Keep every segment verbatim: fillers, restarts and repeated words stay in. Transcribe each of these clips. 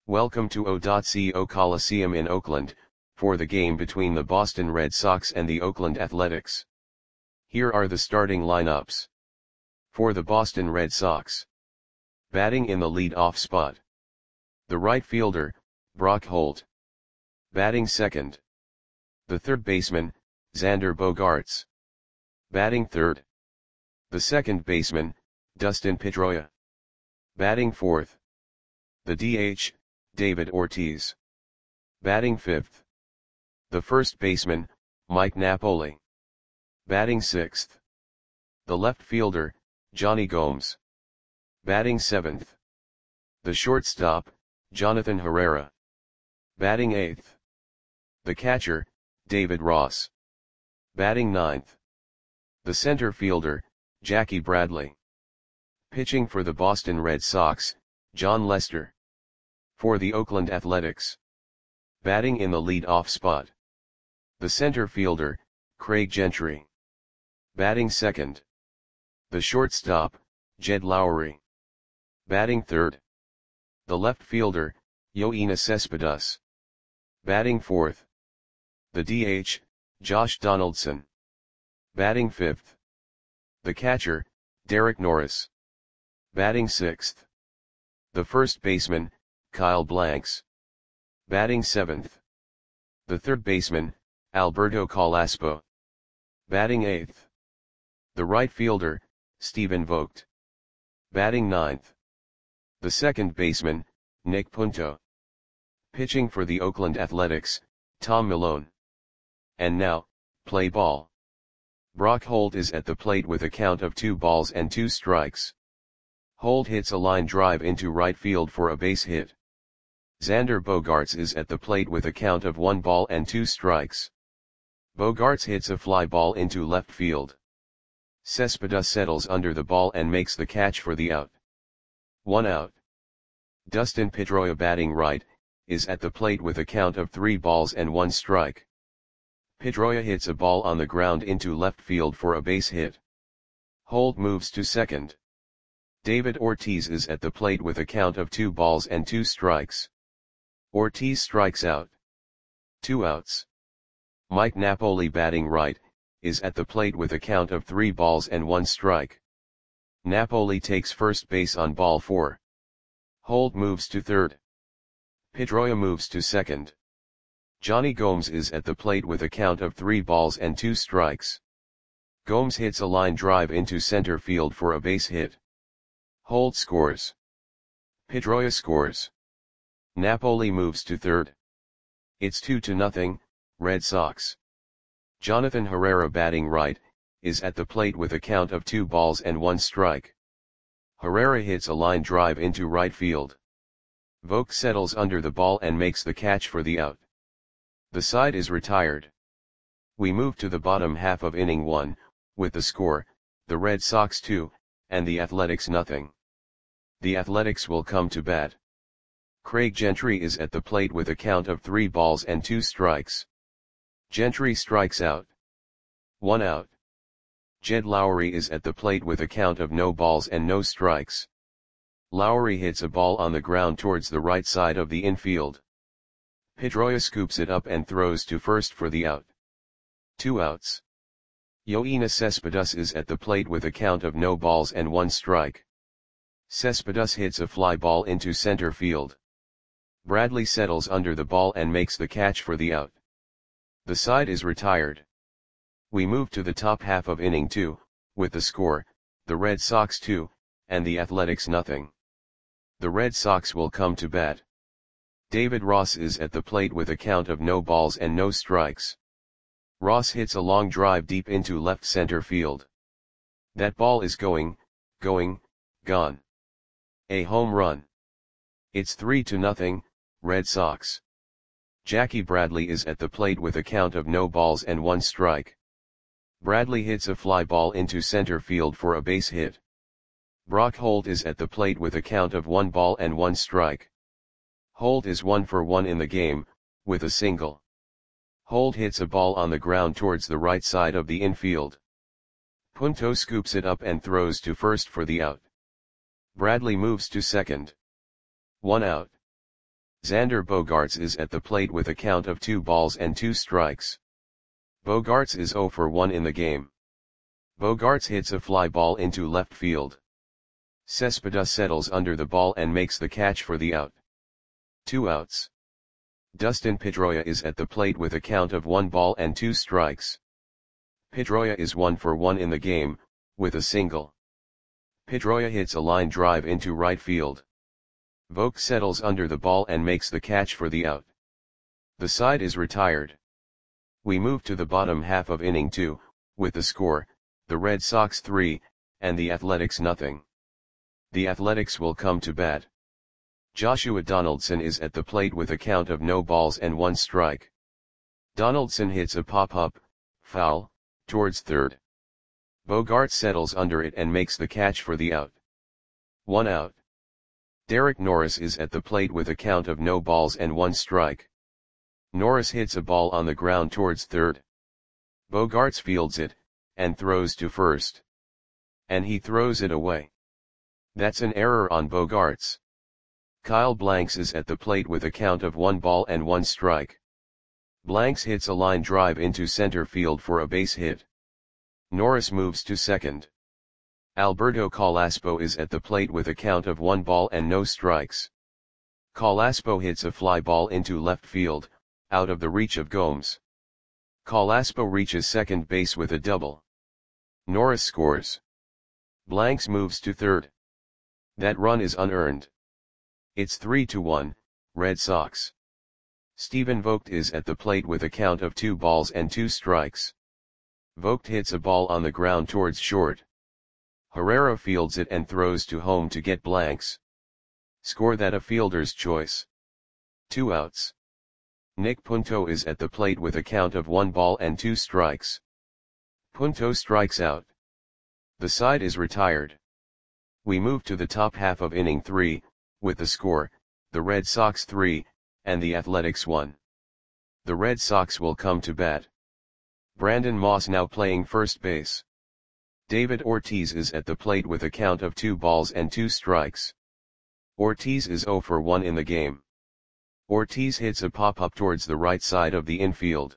Welcome to O.co Coliseum in Oakland, for the game between the Boston Red Sox and the Oakland Athletics. Here are the starting lineups. For the Boston Red Sox. Batting in the lead-off spot. The right fielder, Brock Holt. Batting second. The third baseman, Xander Bogaerts. Batting third. The second baseman, Dustin Pedroia. Batting fourth. The D H, David Ortiz. Batting fifth. The first baseman, Mike Napoli. Batting sixth. The left fielder, Jonny Gomes. Batting seventh. The shortstop, Jonathan Herrera. Batting eighth. The catcher, David Ross. Batting ninth. The center fielder, Jackie Bradley. Pitching for the Boston Red Sox, Jon Lester. For the Oakland Athletics. Batting in the lead-off spot. The center fielder, Craig Gentry. Batting second. The shortstop, Jed Lowrie. Batting third. The left fielder, Yoenis Cespedes. Batting fourth. The D H, Josh Donaldson. Batting fifth. The catcher, Derek Norris. Batting sixth. The first baseman, Kyle Blanks. Batting seventh. The third baseman, Alberto Calaspo. Batting eighth. The right fielder, Stephen Vogt. Batting ninth. The second baseman, Nick Punto. Pitching for the Oakland Athletics, Tom Milone. And now, play ball. Brock Holt is at the plate with a count of two balls and two strikes. Holt hits a line drive into right field for a base hit. Xander Bogaerts is at the plate with a count of one ball and two strikes. Bogaerts hits a fly ball into left field. Cespedes settles under the ball and makes the catch for the out. One out. Dustin Pedroia, batting right, is at the plate with a count of three balls and one strike. Pedroia hits a ball on the ground into left field for a base hit. Holt moves to second. David Ortiz is at the plate with a count of two balls and two strikes. Ortiz strikes out. Two outs. Mike Napoli, batting right, is at the plate with a count of three balls and one strike. Napoli takes first base on ball four. Holt moves to third. Pedroia moves to second. Jonny Gomes is at the plate with a count of three balls and two strikes. Gomes hits a line drive into center field for a base hit. Holt scores. Pedroia scores. Napoli moves to third. It's two to nothing, Red Sox. Jonathan Herrera, batting right, is at the plate with a count of two balls and one strike. Herrera hits a line drive into right field. Vogt settles under the ball and makes the catch for the out. The side is retired. We move to the bottom half of inning one, with the score, the Red Sox two, and the Athletics nothing. The Athletics will come to bat. Craig Gentry is at the plate with a count of three balls and two strikes. Gentry strikes out. One out. Jed Lowrie is at the plate with a count of no balls and no strikes. Lowrie hits a ball on the ground towards the right side of the infield. Pedroia scoops it up and throws to first for the out. Two outs. Yoenis Cespedes is at the plate with a count of no balls and one strike. Cespedes hits a fly ball into center field. Bradley settles under the ball and makes the catch for the out. The side is retired. We move to the top half of inning two, with the score, the Red Sox two, and the Athletics nothing. The Red Sox will come to bat. David Ross is at the plate with a count of no balls and no strikes. Ross hits a long drive deep into left center field. That ball is going, going, gone. A home run. It's three to nothing, Red Sox. Jackie Bradley is at the plate with a count of no balls and one strike. Bradley hits a fly ball into center field for a base hit. Brock Holt is at the plate with a count of one ball and one strike. Holt is one for one in the game, with a single. Holt hits a ball on the ground towards the right side of the infield. Punto scoops it up and throws to first for the out. Bradley moves to second. One out. Xander Bogaerts is at the plate with a count of two balls and two strikes. Bogaerts is zero for one in the game. Bogaerts hits a fly ball into left field. Cespedes settles under the ball and makes the catch for the out. Two outs. Dustin Pedroia is at the plate with a count of one ball and two strikes. Pedroia is one for one in the game, with a single. Pedroia hits a line drive into right field. Vogt settles under the ball and makes the catch for the out. The side is retired. We move to the bottom half of inning two, with the score, the Red Sox three, and the Athletics nothing. The Athletics will come to bat. Joshua Donaldson is at the plate with a count of no balls and one strike. Donaldson hits a pop-up, foul, towards third. Bogaerts settles under it and makes the catch for the out. One out. Derek Norris is at the plate with a count of no balls and one strike. Norris hits a ball on the ground towards third. Bogaerts fields it, and throws to first. And he throws it away. That's an error on Bogaerts. Kyle Blanks is at the plate with a count of one ball and one strike. Blanks hits a line drive into center field for a base hit. Norris moves to second. Alberto Calaspo is at the plate with a count of one ball and no strikes. Calaspo hits a fly ball into left field, out of the reach of Gomes. Calaspo reaches second base with a double. Norris scores. Blanks moves to third. That run is unearned. It's three to one, Red Sox. Stephen Vogt is at the plate with a count of two balls and two strikes. Vogt hits a ball on the ground towards short. Herrera fields it and throws to home to get Blanks. Score that a fielder's choice. Two outs. Nick Punto is at the plate with a count of one ball and two strikes. Punto strikes out. The side is retired. We move to the top half of inning three, with the score, the Red Sox three, and the Athletics one. The Red Sox will come to bat. Brandon Moss now playing first base. David Ortiz is at the plate with a count of two balls and two strikes. Ortiz is zero for one in the game. Ortiz hits a pop-up towards the right side of the infield.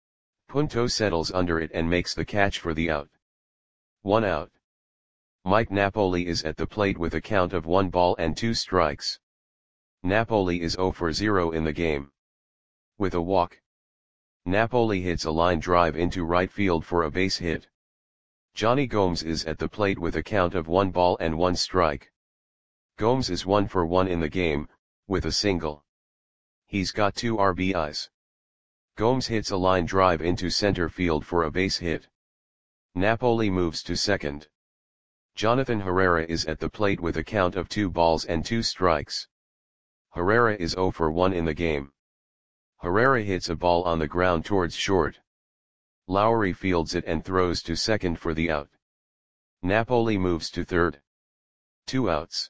Punto settles under it and makes the catch for the out. One out. Mike Napoli is at the plate with a count of one ball and two strikes. Napoli is zero for zero in the game. With a walk. Napoli hits a line drive into right field for a base hit. Johnny Gomes is at the plate with a count of one ball and one strike. Gomes is one for one in the game, with a single. He's got two R B Is. Gomes hits a line drive into center field for a base hit. Napoli moves to second. Jonathan Herrera is at the plate with a count of two balls and two strikes. Herrera is zero for one in the game. Herrera hits a ball on the ground towards short. Lowry fields it and throws to second for the out. Napoli moves to third. Two outs.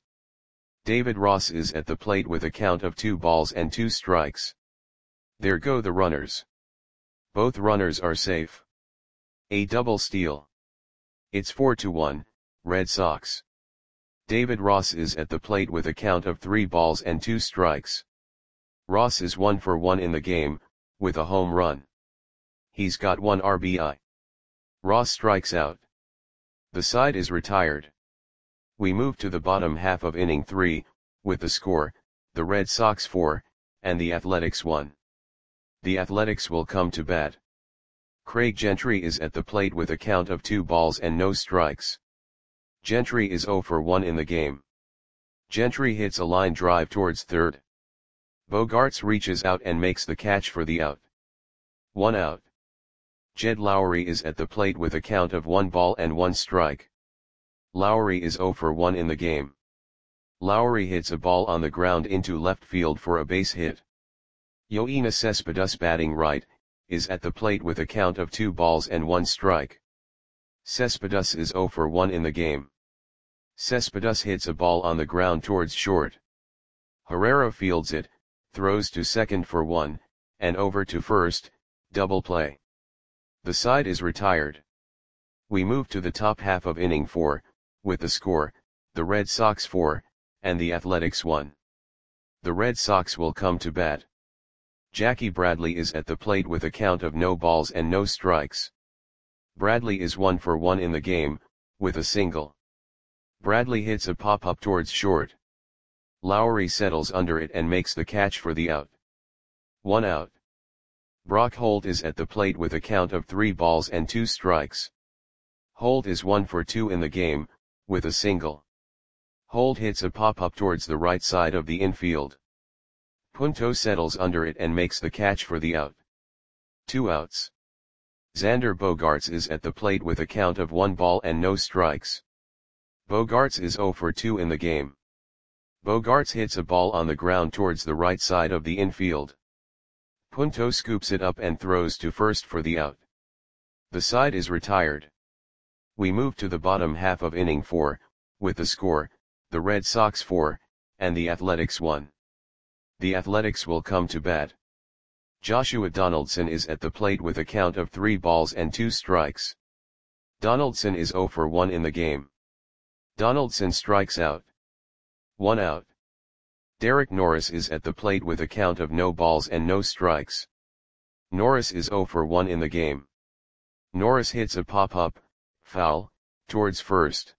David Ross is at the plate with a count of two balls and two strikes. There go the runners. Both runners are safe. A double steal. It's four to one, Red Sox. David Ross is at the plate with a count of three balls and two strikes. Ross is one for one in the game, with a home run. He's got one R B I. Ross strikes out. The side is retired. We move to the bottom half of inning three, with the score, the Red Sox four, and the Athletics one. The Athletics will come to bat. Craig Gentry is at the plate with a count of two balls and no strikes. Gentry is zero for one in the game. Gentry hits a line drive towards third. Bogaerts reaches out and makes the catch for the out. One out. Jed Lowry is at the plate with a count of one ball and one strike. Lowry is zero for one in the game. Lowry hits a ball on the ground into left field for a base hit. Yoenis Cespedes, batting right, is at the plate with a count of two balls and one strike. Cespedes is zero for one in the game. Cespedes hits a ball on the ground towards short. Herrera fields it, throws to second for one, and over to first, double play. The side is retired. We move to the top half of inning four, with the score, the Red Sox four, and the Athletics one. the Red Sox will come to bat. Jackie Bradley is at the plate with a count of no balls and no strikes. Bradley is one for one in the game, with a single. Bradley hits a pop-up towards short. Lowry settles under it and makes the catch for the out. One out. Brock Holt is at the plate with a count of three balls and two strikes. Holt is one for two in the game, with a single. Holt hits a pop-up towards the right side of the infield. Punto settles under it and makes the catch for the out. Two outs. Xander Bogaerts is at the plate with a count of one ball and no strikes. Bogaerts is zero for two in the game. Bogaerts hits a ball on the ground towards the right side of the infield. Punto scoops it up and throws to first for the out. The side is retired. We move to the bottom half of inning four, with the score, the Red Sox four, and the Athletics one. The Athletics will come to bat. Joshua Donaldson is at the plate with a count of three balls and two strikes. Donaldson is zero for one in the game. Donaldson strikes out. One out. Derek Norris is at the plate with a count of no balls and no strikes. Norris is zero for one in the game. Norris hits a pop-up, foul, towards first.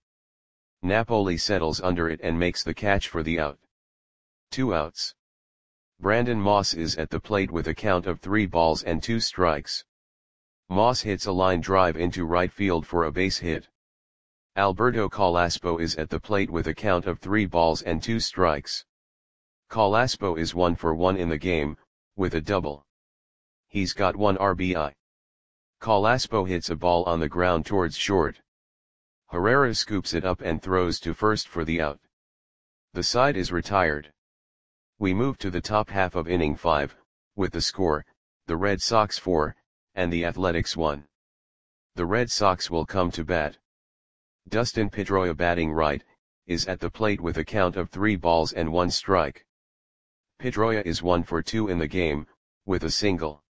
Napoli settles under it and makes the catch for the out. Two outs. Brandon Moss is at the plate with a count of three balls and two strikes. Moss hits a line drive into right field for a base hit. Alberto Calaspo is at the plate with a count of three balls and two strikes. Calaspo is one for one in the game, with a double. He's got one R B I. Calaspo hits a ball on the ground towards short. Herrera scoops it up and throws to first for the out. The side is retired. We move to the top half of inning five, with the score, the Red Sox four, and the Athletics one. The Red Sox will come to bat. Dustin Pedroia, batting right, is at the plate with a count of three balls and one strike. Pedroia is one for two in the game, with a single.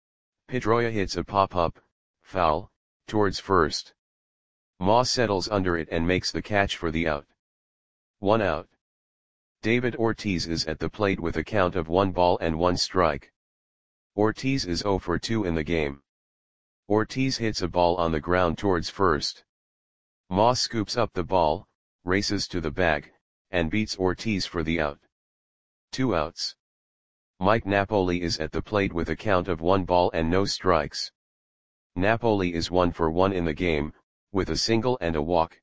Pedroia hits a pop-up, foul, towards first. Moss settles under it and makes the catch for the out. One out. David Ortiz is at the plate with a count of one ball and one strike. Ortiz is zero for two in the game. Ortiz hits a ball on the ground towards first. Moss scoops up the ball, races to the bag, and beats Ortiz for the out. Two outs. Mike Napoli is at the plate with a count of one ball and no strikes. Napoli is one for one in the game, with a single and a walk.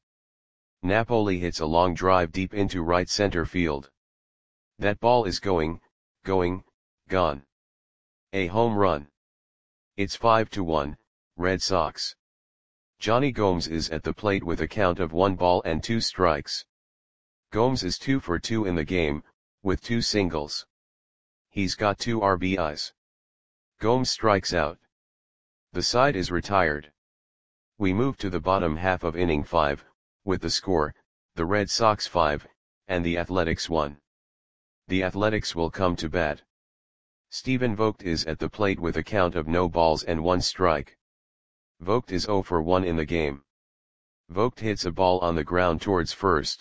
Napoli hits a long drive deep into right center field. That ball is going, going, gone. A home run. It's five to one, Red Sox. Johnny Gomes is at the plate with a count of one ball and two strikes. Gomes is two for two in the game, with two singles. He's got two R B Is. Gomes strikes out. The side is retired. We move to the bottom half of inning five, with the score, the Red Sox five, and the Athletics one. The Athletics will come to bat. Stephen Vogt is at the plate with a count of no balls and one strike. Vogt is zero for one in the game. Vogt hits a ball on the ground towards first.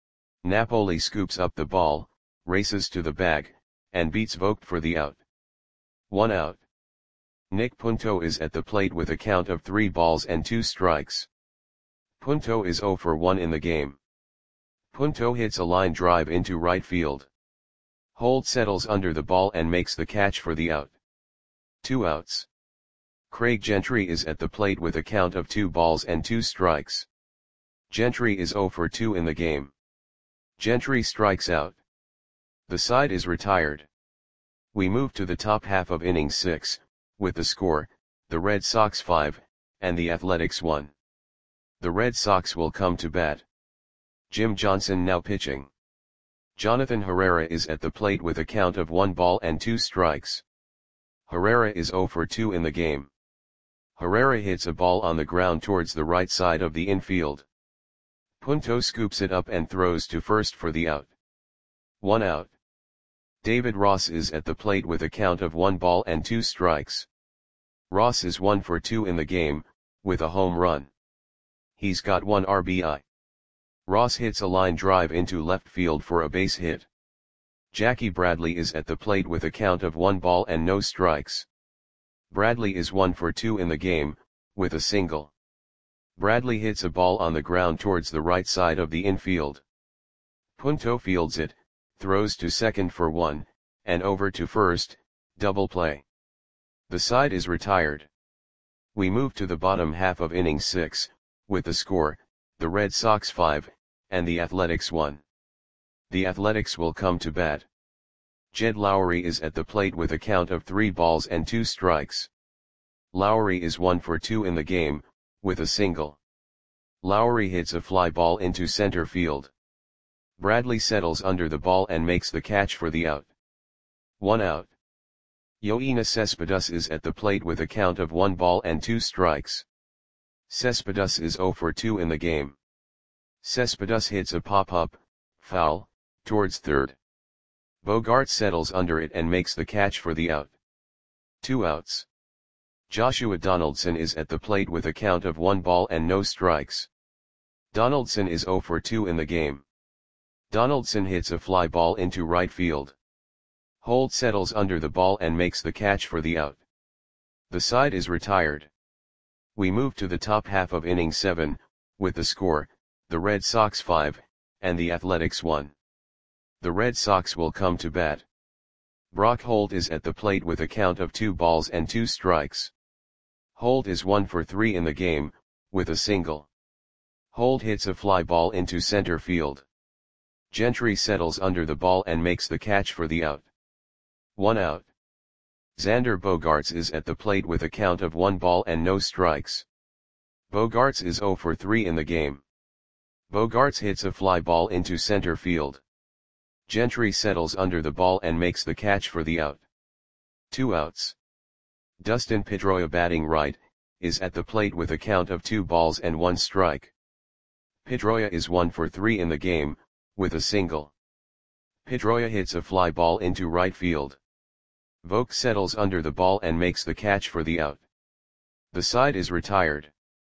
Napoli scoops up the ball, races to the bag, and beats Vogt for the out. One out. Nick Punto is at the plate with a count of three balls and two strikes. Punto is zero for one in the game. Punto hits a line drive into right field. Holt settles under the ball and makes the catch for the out. Two outs. Craig Gentry is at the plate with a count of two balls and two strikes. Gentry is zero for two in the game. Gentry strikes out. The side is retired. We move to the top half of inning six, with the score, the Red Sox five, and the Athletics one. The Red Sox will come to bat. Jim Johnson now pitching. Jonathan Herrera is at the plate with a count of one ball and two strikes. Herrera is zero for two in the game. Herrera hits a ball on the ground towards the right side of the infield. Punto scoops it up and throws to first for the out. One out. David Ross is at the plate with a count of one ball and two strikes. Ross is one for two in the game, with a home run. He's got one R B I. Ross hits a line drive into left field for a base hit. Jackie Bradley is at the plate with a count of one ball and no strikes. Bradley is one for two in the game, with a single. Bradley hits a ball on the ground towards the right side of the infield. Punto fields it, throws to second for one, and over to first, double play. The side is retired. We move to the bottom half of inning six, with the score, the Red Sox five, and the Athletics one. The Athletics will come to bat. Jed Lowrie is at the plate with a count of three balls and two strikes. Lowrie is one for two in the game, with a single. Lowrie hits a fly ball into center field. Bradley settles under the ball and makes the catch for the out. One out. Yoenis Cespedes is at the plate with a count of one ball and two strikes. Cespedes is zero for two in the game. Cespedes hits a pop-up, foul, towards third. Bogart settles under it and makes the catch for the out. Two outs. Joshua Donaldson is at the plate with a count of one ball and no strikes. Donaldson is zero for two in the game. Donaldson hits a fly ball into right field. Holt settles under the ball and makes the catch for the out. The side is retired. We move to the top half of inning seven, with the score, the Red Sox five, and the Athletics one. The Red Sox will come to bat. Brock Holt is at the plate with a count of two balls and two strikes. Holt is one for three in the game, with a single. Holt hits a fly ball into center field. Gentry settles under the ball and makes the catch for the out. One out. Xander Bogaerts is at the plate with a count of one ball and no strikes. Bogaerts is zero for three in the game. Bogaerts hits a fly ball into center field. Gentry settles under the ball and makes the catch for the out. Two outs. Dustin Pedroia, batting right, is at the plate with a count of two balls and one strike. Pedroia is one for three in the game, with a single. Pedroia hits a fly ball into right field. Vogt settles under the ball and makes the catch for the out. The side is retired.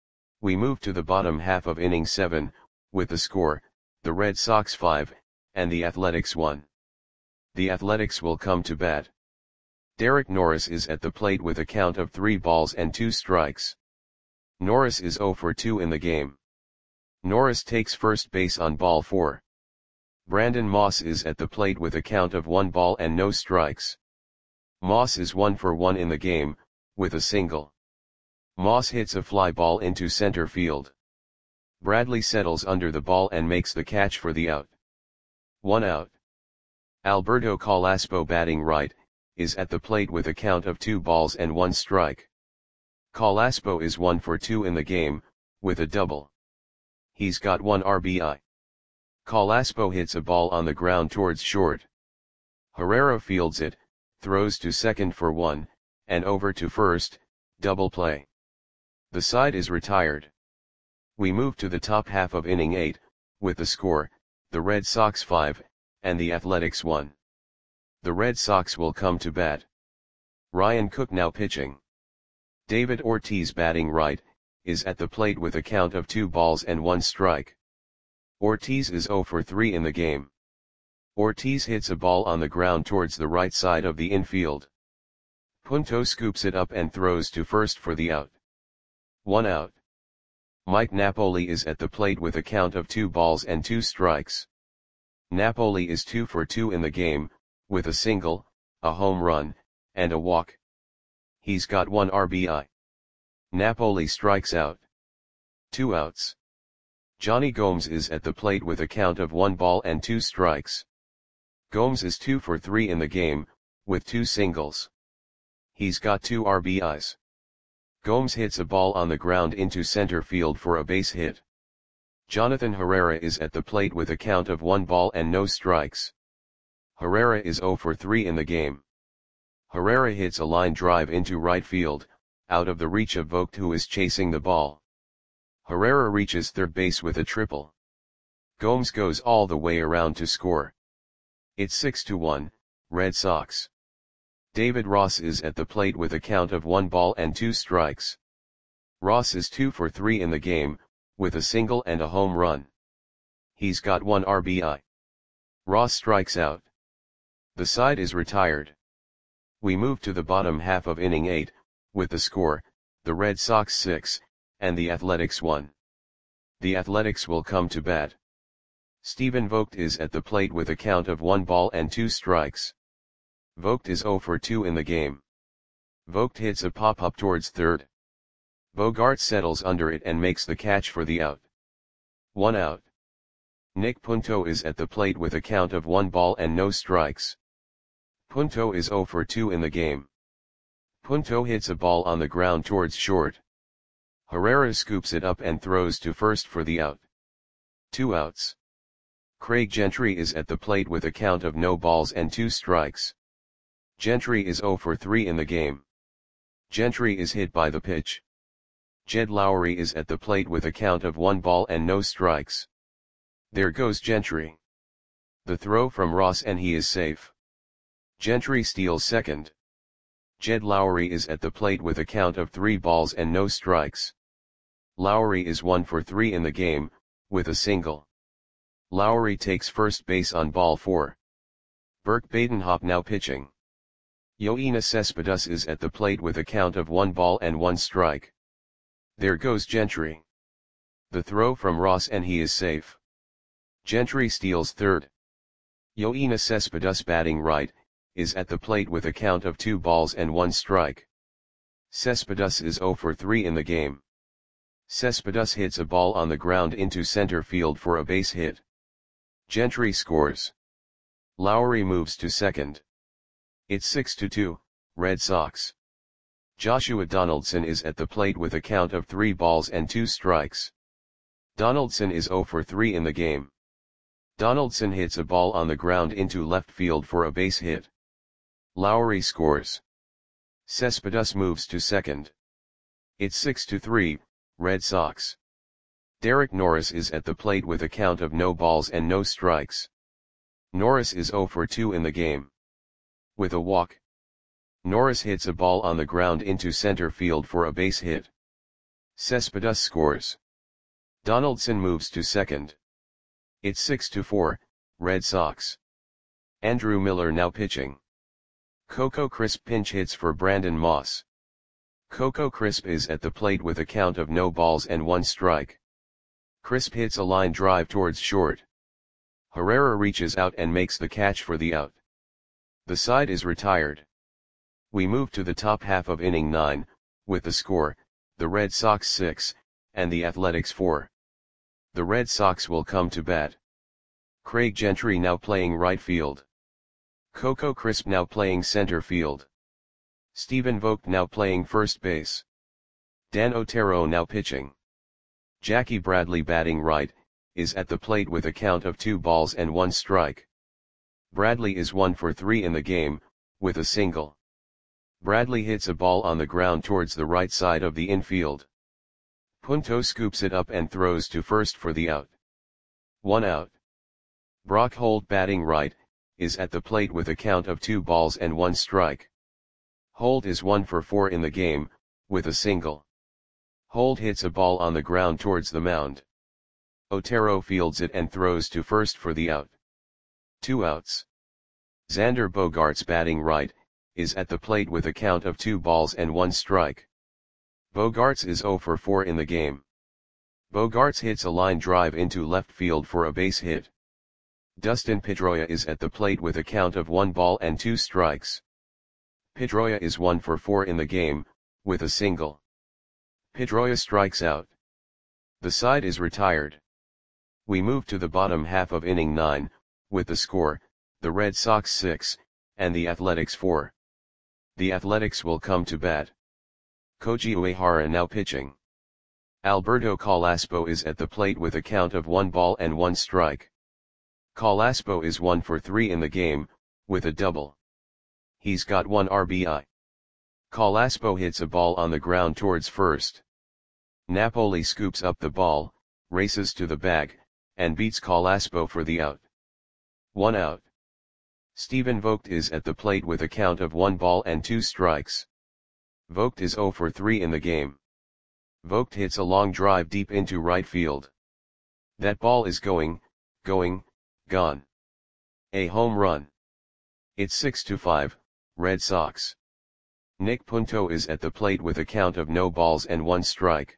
We move to the bottom half of inning seven, with the score, the Red Sox five, and the Athletics one. The Athletics will come to bat. Derek Norris is at the plate with a count of three balls and two strikes. Norris is zero for two in the game. Norris takes first base on ball four. Brandon Moss is at the plate with a count of one ball and no strikes. Moss is one for one in the game, with a single. Moss hits a fly ball into center field. Bradley settles under the ball and makes the catch for the out. One out. Alberto Calaspo, batting right, is at the plate with a count of two balls and one strike. Calaspo is one for two in the game, with a double. He's got one R B I. Calaspo hits a ball on the ground towards short. Herrera fields it, throws to second for one, and over to first, double play. The side is retired. We move to the top half of inning eight, with the score, the Red Sox five, and the Athletics one. The Red Sox will come to bat. Ryan Cook now pitching. David Ortiz, batting right, is at the plate with a count of two balls and one strike. Ortiz is zero for three in the game. Ortiz hits a ball on the ground towards the right side of the infield. Punto scoops it up and throws to first for the out. One out. Mike Napoli is at the plate with a count of two balls and two strikes. Napoli is two for two in the game, with a single, a home run, and a walk. He's got one R B I. Napoli strikes out. Two outs. Johnny Gomes is at the plate with a count of one ball and two strikes. Gomes is two for three in the game, with two singles. He's got two R B Is. Gomes hits a ball on the ground into center field for a base hit. Jonathan Herrera is at the plate with a count of one ball and no strikes. Herrera is zero for three in the game. Herrera hits a line drive into right field, out of the reach of Vogt, who is chasing the ball. Herrera reaches third base with a triple. Gomes goes all the way around to score. It's six to one, Red Sox. David Ross is at the plate with a count of one ball and two strikes. Ross is two for three in the game, with a single and a home run. He's got one R B I. Ross strikes out. The side is retired. We move to the bottom half of inning eight, with the score, the Red Sox six, and the Athletics one. The Athletics will come to bat. Stephen Vogt is at the plate with a count of one ball and two strikes. Vogt is zero for two in the game. Vogt hits a pop-up towards third. Bogart settles under it and makes the catch for the out. One out. Nick Punto is at the plate with a count of one ball and no strikes. Punto is zero for two in the game. Punto hits a ball on the ground towards short. Herrera scoops it up and throws to first for the out. Two outs. Craig Gentry is at the plate with a count of no balls and two strikes. Gentry is zero for three in the game. Gentry is hit by the pitch. Jed Lowrie is at the plate with a count of one ball and no strikes. There goes Gentry. The throw from Ross and he is safe. Gentry steals second. Jed Lowrie is at the plate with a count of three balls and no strikes. Lowrie is one for three in the game, with a single. Lowrie takes first base on ball four. Burke Badenhop now pitching. Yoenis Cespedes is at the plate with a count of one ball and one strike. There goes Gentry. The throw from Ross and he is safe. Gentry steals third. Yoenis Cespedes batting right, is at the plate with a count of two balls and one strike. Cespedes is zero for three in the game. Cespedes hits a ball on the ground into center field for a base hit. Gentry scores. Lowrie moves to second. It's six to two, Red Sox. Joshua Donaldson is at the plate with a count of three balls and two strikes. Donaldson is zero for three in the game. Donaldson hits a ball on the ground into left field for a base hit. Lowrie scores. Cespedes moves to second. It's six to three, Red Sox. Derek Norris is at the plate with a count of no balls and no strikes. Norris is zero for two in the game. With a walk. Norris hits a ball on the ground into center field for a base hit. Cespedes scores. Donaldson moves to second. It's six to four, Red Sox. Andrew Miller now pitching. Coco Crisp pinch hits for Brandon Moss. Coco Crisp is at the plate with a count of no balls and one strike. Crisp hits a line drive towards short. Herrera reaches out and makes the catch for the out. The side is retired. We move to the top half of inning nine, with the score, the Red Sox six, and the Athletics four. The Red Sox will come to bat. Craig Gentry now playing right field. Coco Crisp now playing center field. Stephen Vogt now playing first base. Dan Otero now pitching. Jackie Bradley batting right, is at the plate with a count of two balls and one strike. Bradley is one for three in the game, with a single. Bradley hits a ball on the ground towards the right side of the infield. Punto scoops it up and throws to first for the out. One out. Brock Holt batting right, is at the plate with a count of two balls and one strike. Holt is one for four in the game, with a single. Holt hits a ball on the ground towards the mound. Otero fields it and throws to first for the out. Two outs. Xander Bogaerts batting right, is at the plate with a count of two balls and one strike. Bogaerts is zero for four in the game. Bogaerts hits a line drive into left field for a base hit. Dustin Pedroia is at the plate with a count of one ball and two strikes. Pedroia is one for four in the game, with a single. Pedroia strikes out. The side is retired. We move to the bottom half of inning nine, with the score, the Red Sox six, and the Athletics four. The Athletics will come to bat. Koji Uehara now pitching. Alberto Calaspo is at the plate with a count of one ball and one strike. Calaspo is one for three in the game, with a double. He's got one R B I. Calaspo hits a ball on the ground towards first. Napoli scoops up the ball, races to the bag, and beats Calaspo for the out. One out. Stephen Vogt is at the plate with a count of one ball and two strikes. Vogt is zero for three in the game. Vogt hits a long drive deep into right field. That ball is going, going, gone. A home run. It's six to five, Red Sox. Nick Punto is at the plate with a count of no balls and one strike.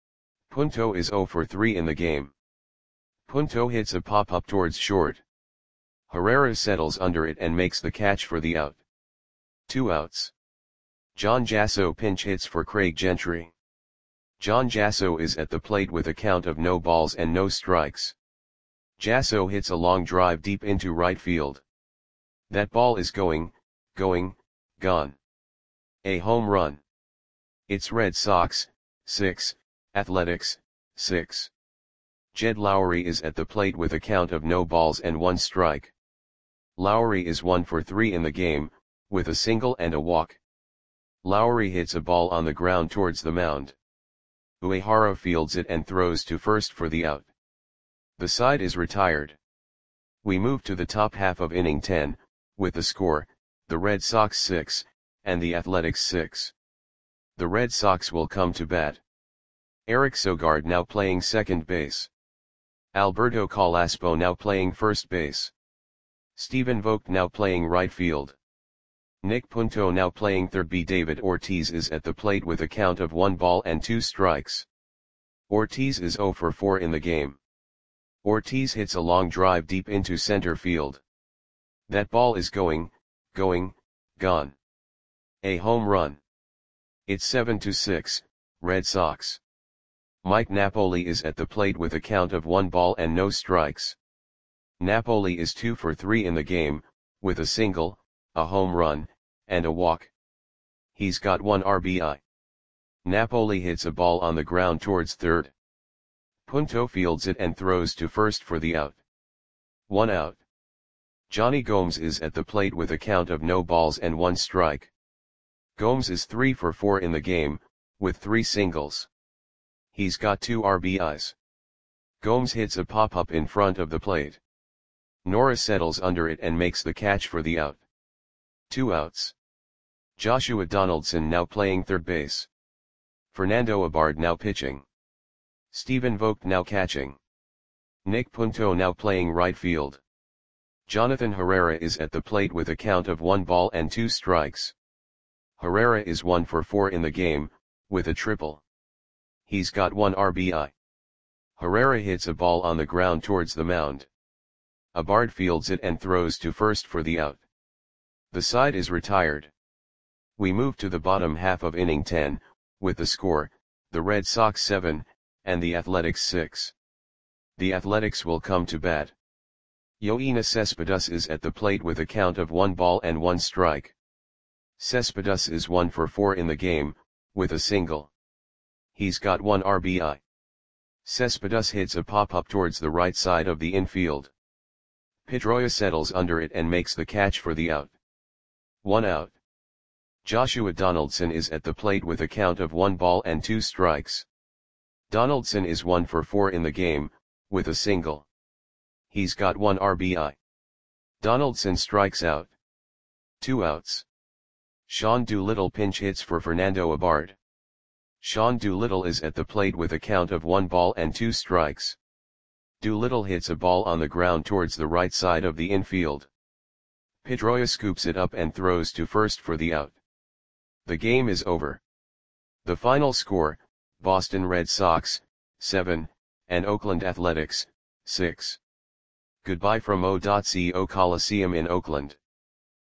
Punto is zero for three in the game. Punto hits a pop-up towards short. Herrera settles under it and makes the catch for the out. Two outs. John Jasso pinch hits for Craig Gentry. John Jasso is at the plate with a count of no balls and no strikes. Jasso hits a long drive deep into right field. That ball is going, going, gone. A home run. It's Red Sox, six, Athletics, six. Jed Lowrie is at the plate with a count of no balls and one strike. Lowrie is one for three in the game, with a single and a walk. Lowrie hits a ball on the ground towards the mound. Uehara fields it and throws to first for the out. The side is retired. We move to the top half of inning ten, with the score, the Red Sox six, and the Athletics six. The Red Sox will come to bat. Eric Sogard now playing second base. Alberto Calaspo now playing first base. Stephen Vogt now playing right field. Nick Punto now playing third. B. David Ortiz is at the plate with a count of one ball and two strikes. Ortiz is zero for four in the game. Ortiz hits a long drive deep into center field. That ball is going, going, gone. A home run. It's seven to six, Red Sox. Mike Napoli is at the plate with a count of one ball and no strikes. Napoli is two for three in the game, with a single, a home run, and a walk. He's got one R B I. Napoli hits a ball on the ground towards third. Punto fields it and throws to first for the out. One out. Johnny Gomes is at the plate with a count of no balls and one strike. Gomes is three for four in the game, with three singles. He's got two R B Is. Gomes hits a pop-up in front of the plate. Nora settles under it and makes the catch for the out. Two outs. Joshua Donaldson now playing third base. Fernando Abad now pitching. Stephen Vogt now catching. Nick Punto now playing right field. Jonathan Herrera is at the plate with a count of one ball and two strikes. Herrera is one for four in the game, with a triple. He's got one R B I. Herrera hits a ball on the ground towards the mound. Abad fields it and throws to first for the out. The side is retired. We move to the bottom half of inning ten, with the score, the Red Sox seven, and the Athletics six. The Athletics will come to bat. Yoenis Cespedes is at the plate with a count of one ball and one strike. Cespedes is one for four in the game, with a single. He's got one R B I. Cespedes hits a pop-up towards the right side of the infield. Pedroia settles under it and makes the catch for the out. One out. Joshua Donaldson is at the plate with a count of one ball and two strikes. Donaldson is one for four in the game, with a single. He's got one R B I. Donaldson strikes out. Two outs. Sean Doolittle pinch hits for Fernando Abad. Sean Doolittle is at the plate with a count of one ball and two strikes. Doolittle hits a ball on the ground towards the right side of the infield. Pedroia scoops it up and throws to first for the out. The game is over. The final score, Boston Red Sox, seven, and Oakland Athletics, six. Goodbye from O.Co Coliseum in Oakland.